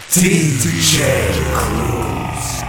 DJ Cruz.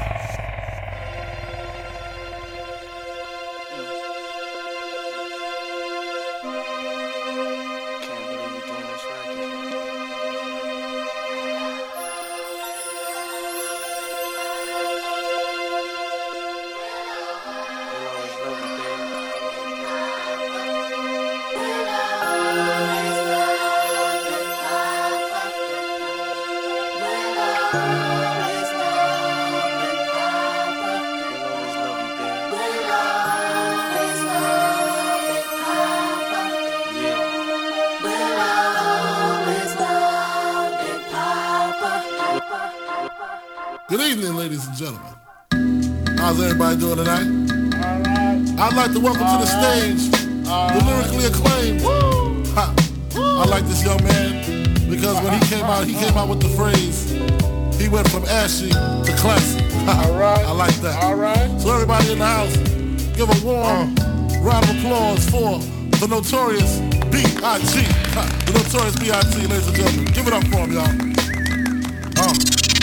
Good evening, ladies and gentlemen. How's everybody doing tonight? I'd like to welcome to the stage the lyrically acclaimed. I like this young man because when he came out with the phrase, he went from ashy to classy. I like that. So everybody in the house, give a warm round of applause for the notorious B.I.G. The notorious B.I.G., ladies and gentlemen. Give it up for him, y'all.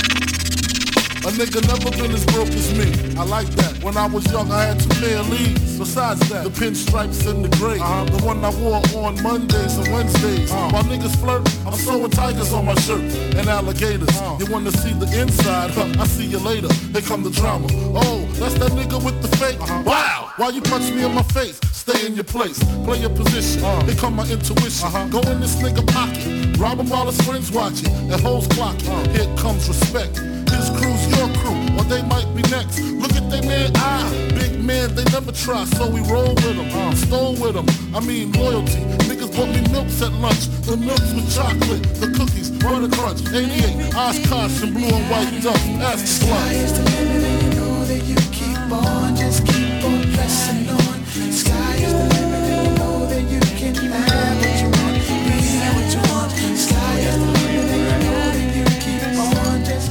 A nigga never been as broke as me. I like that. When I was young, I had 2 pair of leads. Besides that, the pinstripes and the gray. The one I wore on Mondays and Wednesdays. While niggas flirt, I'm sewing tigers on my shirt and alligators. You wanna see the inside? I see you later. Here come the drama. Oh, that's that nigga with the fake. Wow! Why you punch me in my face? Stay in your place. Play your position. Here come my intuition. Go in this nigga pocket. Rob him while his friends watching. And hoes clocking. Here comes respect. His crew's your crew, or they might be next. Look at they man, big man, they never try, so we roll with them, stole with them. I mean loyalty. Niggas bought me milks at lunch, the milks with chocolate, the cookies, butter crunch, 88, Oshkosh and blue and white duck. Ask the sky is the limit, and you know that you keep on, just keep on pressing on. Sky is the limit, and you know that you can have what you want, be what you want. Sky is the limit, and you know that you keep on, just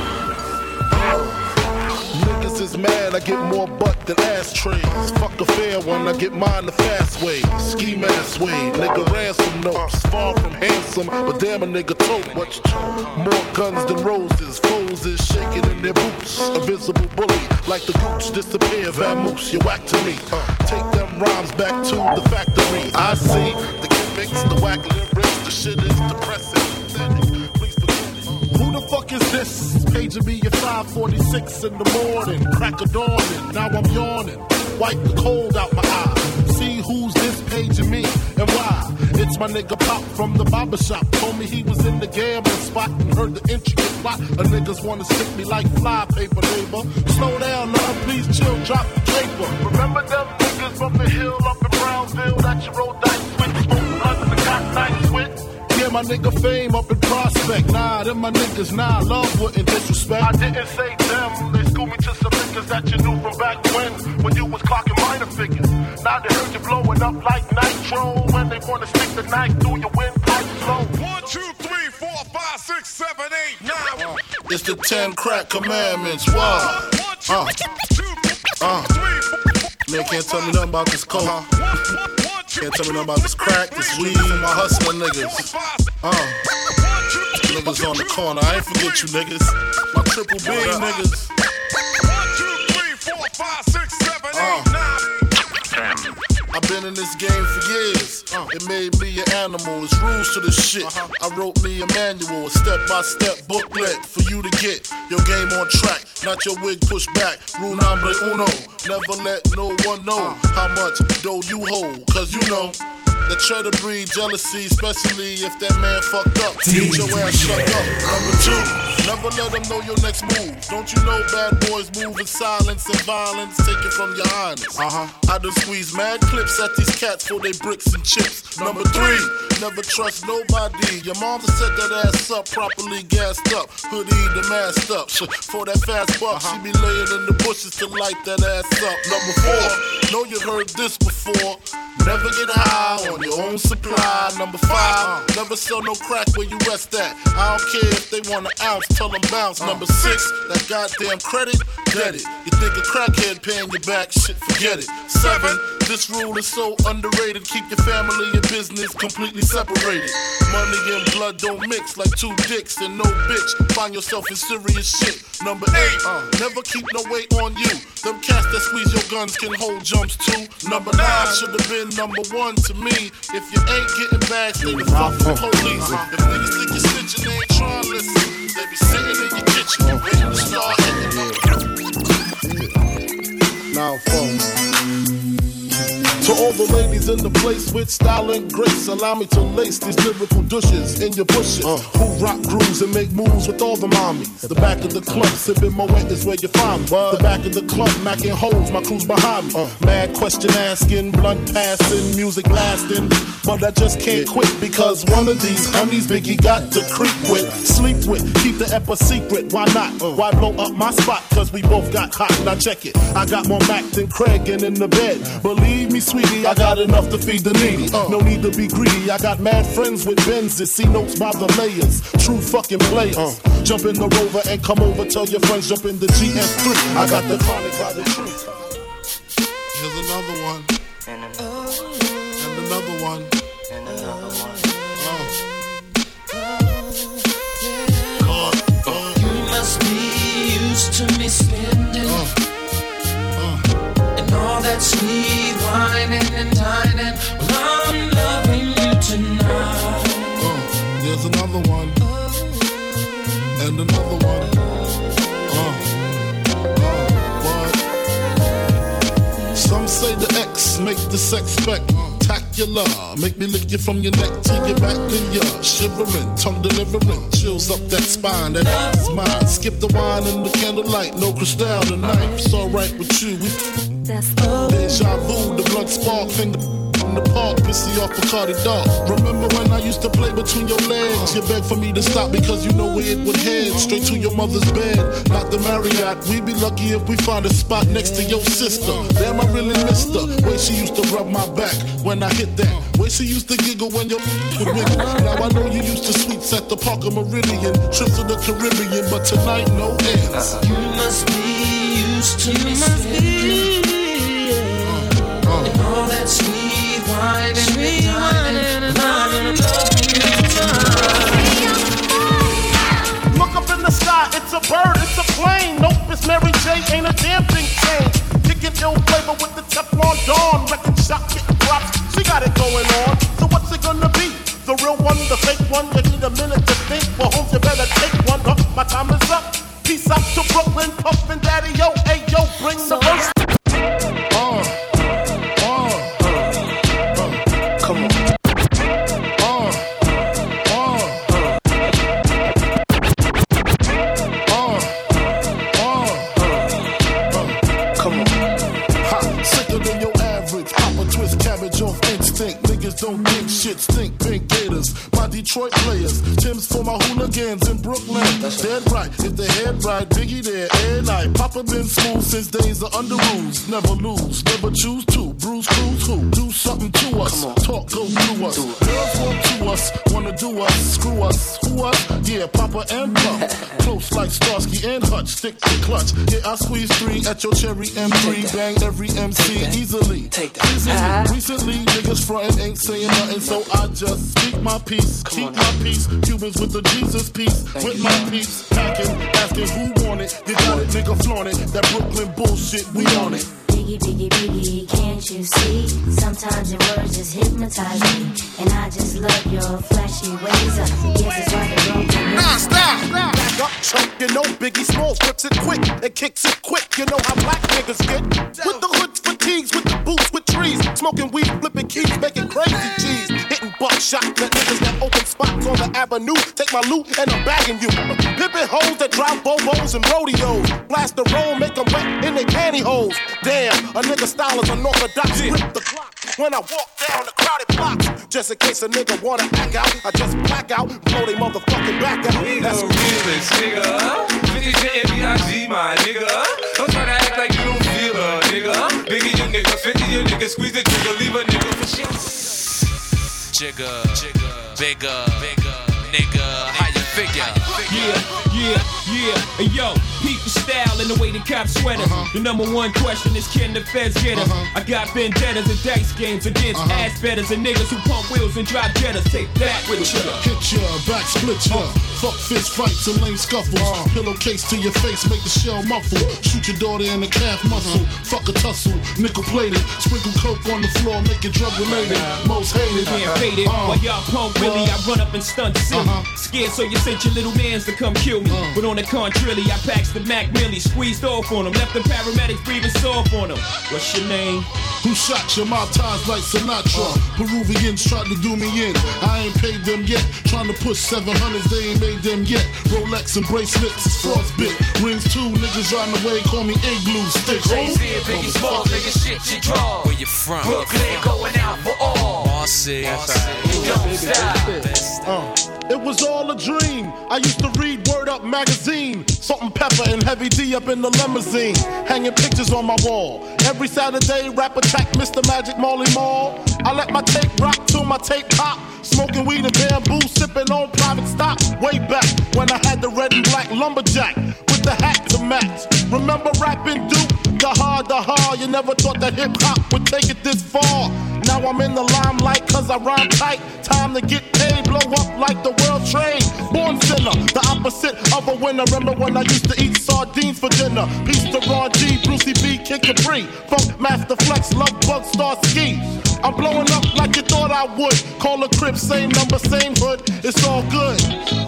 Niggas is mad, I get more butt than ashtrays. Fuck a fair one, I get mine the fast way. Ski mask way, nigga ransom notes. Far from handsome, but damn a nigga tote. What you more guns than roses, foes is shaking in their boots. A visible bully, like the gooch disappear. Vamoose, you whack to me. Take them rhymes back to the factory. I see the gimmicks, the whack lyrics, the shit is depressing. Who the fuck is this? Paging me at 5:46 in the morning. Crack of dawning, now I'm yawning. Wipe the cold out my eye. See who's this paging me and why? It's my nigga Pop from the barber shop. Told me he was in the gambling spot and heard the intricate plot. A niggas wanna stick me like fly paper, neighbor. Slow down, love, please chill, drop the paper. Remember them niggas from the hill up in Brownsville that you rolled dice with? Smoke blunts and got nice with? Yeah, my nigga Fame up in Prospect. Nah, them my niggas, nah, love wouldn't disrespect. I didn't say them, they schooled me to some niggas that you knew from back when you was clocking minor figures. Now they heard you blowing up like nitro. When they wanna stick the knife through your windpipe slow. 1, 2, 3, 4, 5, 6, 7, 8, 9. It's the 10 crack commandments. Wow. 1, 2, 3, 4, Man, can't tell me nothing about this coke. Can't tell me nothing about this crack, this weed, and my hustling niggas. Niggas on the corner, I ain't forget you niggas. My triple B niggas. 1, 2, 3, 4, 5, 6, 7, 8, 9. I've been in this game for years. It made me an animal. It's rules to this shit. I wrote me a manual, a step-by-step booklet for you to get your game on track. Not your wig pushed back. Rule number uno. Never let no one know how much dough you hold. Cause you know that try to breed jealousy, especially if that man fucked up. Get your ass shut up. Number 2, never let them know your next move. Don't you know bad boys move in silence and violence? Take it from your highness. I done squeeze mad clips at these cats for they bricks and chips. Number 3, never trust nobody. Your mom set that ass up, properly gassed up. Hoodie the masked up. For that fast buck, she be laying in the bushes to light that ass up. Number 4, know you heard this before. Never get high on your own supply. Number 5, never sell no crack where you rest at. I don't care if they want an ounce, tell them bounce. Number 6, that goddamn credit, get it. You think a crackhead paying you back, shit, forget it. 7, This rule is so underrated. Keep your family and business completely separated. Money and blood don't mix like two dicks and no bitch. Find yourself in serious shit. Number 8, never keep no weight on you. Them cats that squeeze your guns can hold jumps too. Number 9 should have been number 1 to me. If you ain't getting back, stay the fuck with the police. If niggas think you're snitching, they ain't trying to listen. They be sitting in your kitchen, ready to start hitting. Now, folks. To all the ladies in the place with style and grace, allow me to lace these lyrical douches in your bushes. Who rock grooves and make moves with all the mommies. The back of the club, sipping Moet is where you find me. The back of the club, macking holes, my crew's behind me. Mad question asking, blunt passing, music lasting. But I just can't quit because one of these honeys Biggie got to creep with, sleep with, keep the ep a secret. Why not? Why blow up my spot? Cause we both got hot. Now check it. I got more Mac than Craig and in the bed. Believe me, sweetie, I got enough to feed the needy. No need to be greedy. I got mad friends with Benzes. See notes by the layers. True fucking players. Jump in the Rover and come over. Tell your friends jump in the GS3. I got the chronic by the tree. Here's another one. And another one. And another one. You must be used to me spending and all that sweet whining and dining. Well, I'm loving you tonight. There's another one. And another one. What? Some say the X make the sex spectacular. Make me lick you from your neck to your back and you're shivering, tongue delivering, chills up that spine. That is mine. Skip the wine and the candlelight, no crystal tonight. It's alright with you. Deja vu, the blood spark, finger in the park, pissy off Bacardi Dark. Remember when I used to play between your legs? You begged for me to stop because you know where it would head. Straight to your mother's bed, not the Marriott. We'd be lucky if we find a spot next to your sister. Damn, I really missed her. Way she used to rub my back when I hit that. Way she used to giggle when your would wiggle. Now I know you used to sweets at the Parker Meridian, trips to the Caribbean, but tonight no ends. You must be used to me spending and all that sweet wine and dining. Look up in the sky, it's a bird, it's a plane. Nope, it's Mary J, ain't a damn thing changed. Kicking ill flavor with the Teflon Dawn. Wrecking shop, getting props, she got it going on. So what's it gonna be? The real one, the fake one? You need a minute to think. Well, homes you better take one. My time is up. Peace out to Brooklyn, Puffin' Daddy, yo, hey yo, bring the verse. Come on. Sicker than your average. Papa twist cabbage off instinct. Niggas don't think shit, stink pink gators. My Detroit players, Tim's for my hooligans in Brooklyn. Dead right, if they head right, Biggie there, air night. Papa been smooth since days of under rules. Never lose, never choose to. Bruise, cruise, who? Do something to us. Talk, go through us. Girls want to us, wanna do us, screw us. Who us? Yeah, Papa and Pump. Close like Starsky and Hutch, stick to clutch. Yeah, I squeeze 3 at your cherry M3. Bang every MC easily. Take that. Recently, niggas frontin' ain't saying nothing, so I just speak my peace, keep my peace. Cubans with the Jesus peace, with my peace. Packing, asking who want it. You got it, nigga flaunt it. That Brooklyn bullshit, we on it. Biggie, biggie, biggie, can't you see? Sometimes your words just hypnotize me. And I just love your flashy ways. Yes, it's right to go for me. Stop. Back up, chump, you know Biggie Smalls flips it quick and kicks it quick. You know how black niggas get. With the hood fatigues, with the boots, with trees. Smoking weed, flipping keys, making crazy G's. Hitting buckshot, let niggas that open spots on the avenue. Take my loot and I'm bagging you. Pimpin' hoes that drive bobos and rodeos. Blast the roll, make them wet in their pantyhose. Damn, a nigga style is unorthodox. Rip the clock when I walk down the crowded blocks. Just in case a nigga wanna act out, I just black out, blow they motherfucking back out. That's realest, nigga. 50 to MBIG, my nigga. Don't try to act like you don't feel her, nigga. Biggie, you nigga. 50, you nigga. Squeeze the trigger, leave a nigga for shit. Jigger, bigger, nigga. How you figure? And yo, peep the style and the way the cops sweat us. The number one question is, can the feds get us? I got vendettas and dice games against ass betters and niggas who pump wheels and drive jettas. Take that with you. Hit ya, back split ya. Fuck fist fights and lame scuffles. Pillowcase to your face, make the shell muffle. Shoot your daughter in the calf muscle. Fuck a tussle, nickel plated. Sprinkle coke on the floor, make it drug related. Most hated. Can't fade it. While y'all pump Willie, I run up and stunt silly. Scared so you sent your little mans to come kill me. But on the contrary, I packs the Mac Millie, squeezed off on them, left the paramedics breathing soft on them. What's your name? Who shot your mouth ties like Sinatra? Peruvians tried to do me in. I ain't paid them yet. Trying to push 700s, they ain't made them yet. Rolex and bracelets is frostbit. Rings too, niggas riding away, call me igloo stick. Jay-Z, Biggie Smalls, nigga shit you draw. Where you from? Brooklyn going out for all. Marcy. Don't stop. It was all a dream. I used to read Word Up magazine. Salt and Pepper and Heavy D up in the limousine. Hanging pictures on my wall. Every Saturday, rap attack Mr. Magic Marley Marl. I let my tape rock till my tape pop. Smoking weed and bamboo, sipping on private stock. Way back when I had the red and black lumberjack with the hat to match. Remember rapping Duke? The hard, you never thought that hip-hop would take it this far. Now I'm in the limelight cause I rhyme tight. Time to get paid, blow up like the world trade. Born sinner, the opposite of a winner. Remember when I used to eat sardines for dinner? Peace to Ron G, Brucey B, Kid Capri, Funk Master Flex, Love Bug, Star Ski. I'm blowing up like you thought I would. Call a crib, same number, same hood. It's all good.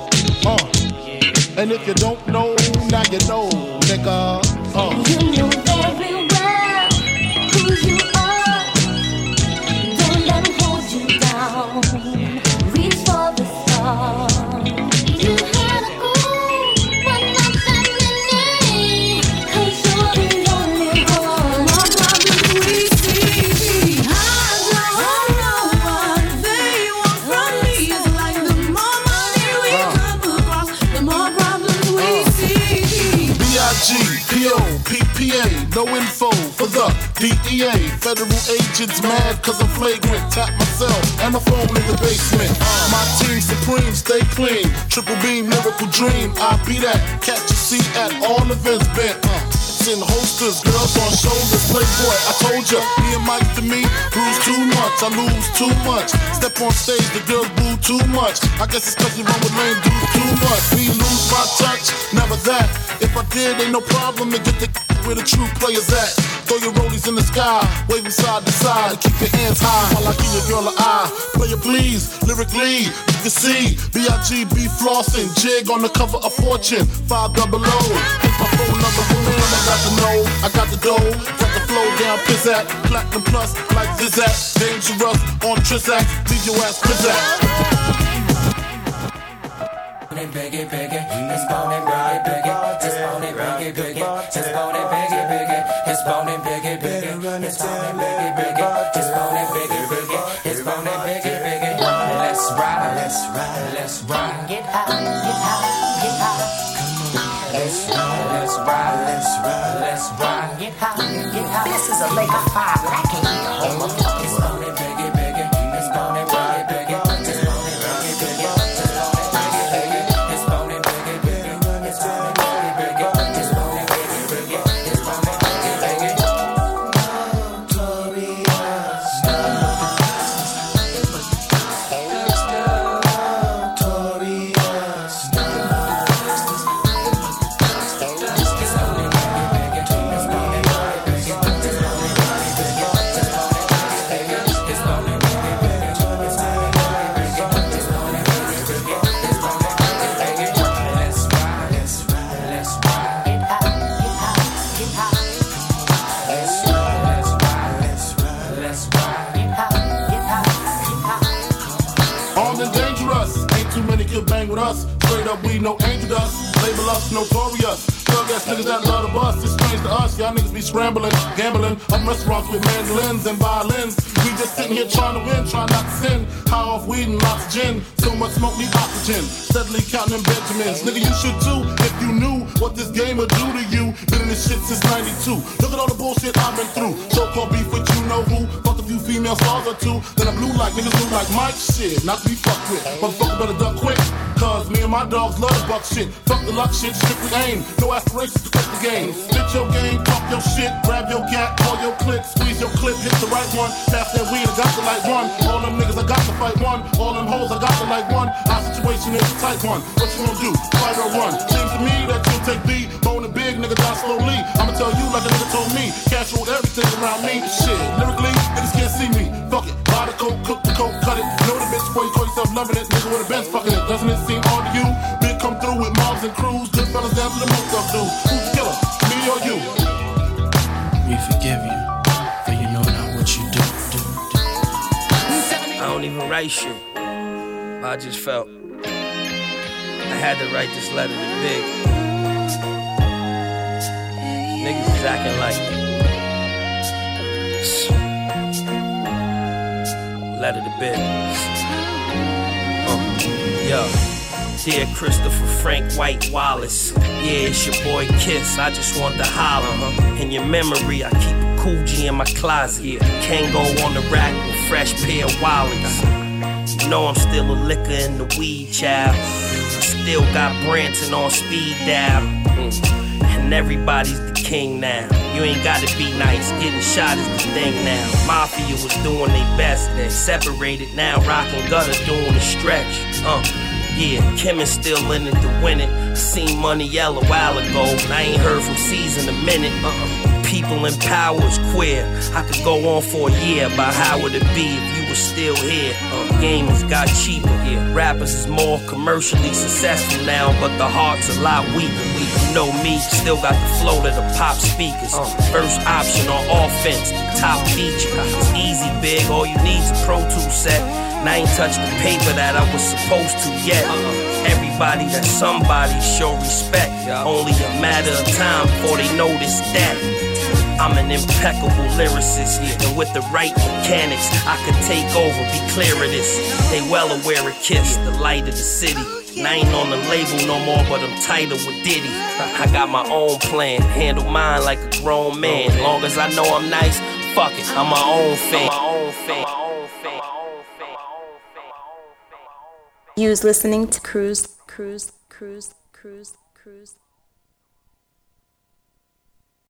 And if you don't know, now you know, nigga. You know very well who you are. Don't let them hold you down. Reach for the stars. You had a goal, but not that many. 'Cause you're the only one. My problems we see. I don't know what they want from me. It's like the more money we come across, the more problems we see. B.I.G. P.O.P.P.A. No info for the DEA. Federal agents mad cause I'm flagrant. Tap myself and my phone in the basement. My team supreme, stay clean. Triple beam, lyrical dream. I be that. Catch a seat at all events bent. It's in holsters, girls on shoulders. Playboy, I told ya. Me and Mike to me, bruise too much. I lose too much. Step on stage, the girls boo too much. I guess it's cause you run with lame dudes too much. Me lose my touch, never that. If I did, ain't no problem to get the where the true players at. Throw your rollies in the sky, waving side to side, and keep your hands high while I give your girl an eye. Player please, lyrically, you can see B.I.G.B. flossing, jig on the cover of Fortune, 500. Hit my phone number for man, I got the know, I got the dough, got the flow down, pizzat, platinum plus like Zizak, dangerous on Trizak, leave your ass pizzat. Biggie, biggie, it's boning, biggie, biggie, it's boning, biggie, biggie, it's boning, biggie, biggie, it's boning, biggie, biggie, it's boning, biggie, biggie, it's boning, biggie, biggie, it's boning, biggie, biggie. Let's ride, let's ride, let's ride. Get high, get high, get high. Let's ride, let's ride, let's ride, let's ride. Get high, get high. This is a lake of fire, but I can't eat the whole of it. It's boning, biggie, biggie, it's boning, biggie, biggie, it's boning, biggie, biggie. We no angel dust, label us notorious. Thug ass niggas that love the bus, it's strange to us. Y'all niggas be scrambling, gambling up restaurants with mandolins and violins. We just sitting here trying to win, trying not to sin. High off weed and lots of gin. So much smoke need oxygen. Steadily counting them Benjamins. Nigga, you should too if you knew what this game would do to you. Been in this shit since 92. Look at all the bullshit I've been through. So-called beef with you know who. Fuck a few female stars or two. Then I'm blue like niggas blue like Mike. Shit, not to be fucked with. Motherfucker better duck quick. Cause me and my dogs love the buck shit. Fuck the luck shit, strictly aim. No aspirations to quit the game. Spit your game, pump your shit. Grab your gat, call your click. Squeeze your clip, hit the right one. Pass that weed, I got to like one. All them niggas, I got to fight one. All them hoes, I got to like one. Our situation is a tight one. What you gonna do? Fight or run? Seems to me that you'll take the bone and big nigga die slowly. I'ma tell you like a nigga told me. Cash ruled everything around me. Shit, lyrically, niggas can't see me. Fuck it, buy the coke, cook the coke, cut it. Know the bitch before you call yourself loving it. Nigga with a Benz fucking it. Doesn't it seem odd to you? Big come through with mobs and crews. Good fellas down to the most of dude. Who's the killer? Me or you? We forgive you, for you know not what you do. I don't even write shit. I just felt I had to write this letter to Big. Niggas is acting like letter to Big. Yo. Dear Christopher Frank White Wallace, yeah, it's your boy Kiss. I just want to holler. In your memory, I keep a Coogee in my closet. Can't go on the rack with fresh pair of wallets. You know I'm still a liquor in the weed, child. I still got Branson on speed dial. And everybody's the king now. You ain't gotta be nice, getting shot is the thing now. Mafia was doing their best, they separated now. Rock and Gutter doing the stretch. Yeah, Kim is still in it to win it. Seen Money Yell a while ago, and I ain't heard from C's in a minute. People in power is queer. I could go on for a year about how it'd be if you were still here. Gamers got cheaper. Rappers is more commercially successful now, but the heart's a lot weaker. You know me, still got the flow to the pop speakers. First option on offense, top feature. It's easy, big, all you need's a Pro Tools set. And I ain't touched the paper that I was supposed to yet. Everybody that's somebody show respect. Only a matter of time before they notice that I'm an impeccable lyricist, and with the right mechanics, I could take over, be clear of this. They well aware of Kiss, the light of the city. And I ain't on the label no more, but I'm tighter with Diddy. I got my own plan, handle mine like a grown man. Long as I know I'm nice, fuck it, I'm my own fan. You was listening to Cruise.